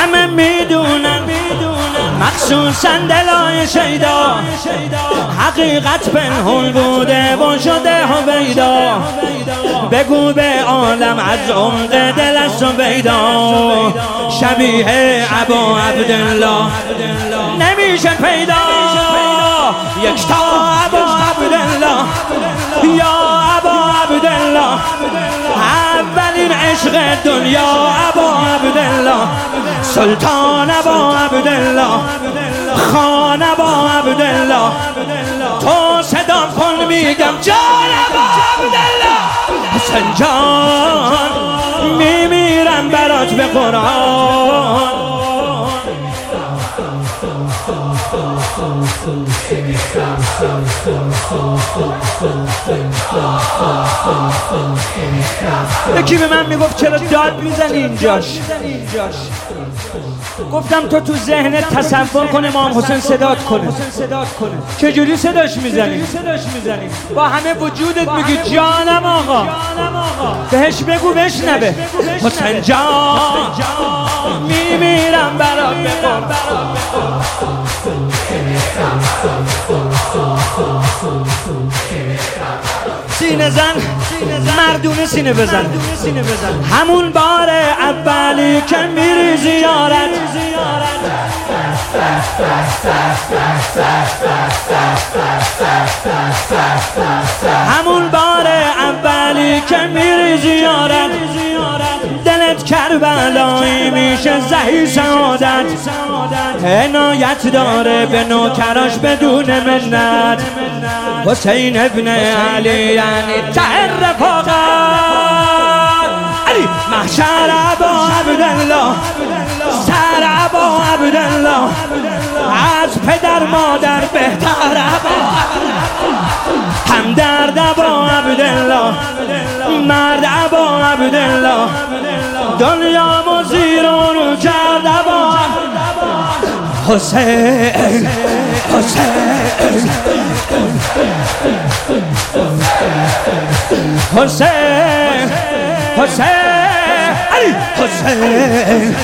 همه میدونن مخصوصا دلای شیدا حقیقت پنهون بوده و شده هویدا. بگو به عالم از عمق دل از سویدا شبیه ابا عبدالله نمیشه پیدا. یکتا ابا عبدالله یا ابا عبدالله اولین عشق دنیا ابا عبدالله سلطان ابا عبدالله خان ابا عبدالله تو صدا کن میگم جان ابا عبدالله حسین جان میمیرم برات به قرآن. یکی به من میگفت چرا داد میزنی اینجاش؟ گفتم تو ذهنت تصور کن امام حسین صدات کنه. چجوری صداش میزنی؟ با همه وجودت میگی جانم آقا. بهش بگو بشنوه حسین جان میمیرم برات به قرآن. سینه زن مردونه سینه بزن. همون بار اولی که میری زیارت همون بار اولی که میری زیارت دلت کربلایی میشه زهی سعادت. عنایت داره به نوکراش بدون منت. حسین ابن علی یعنی ته رفاقت. علی محشر ابا عبدالله سر ابا عبدالله از پدر مادر بهتر ابا همدرد ابا عبدالله مرد ابا عبدالله دنیا مزیرون کرد ابا حسین علی حسین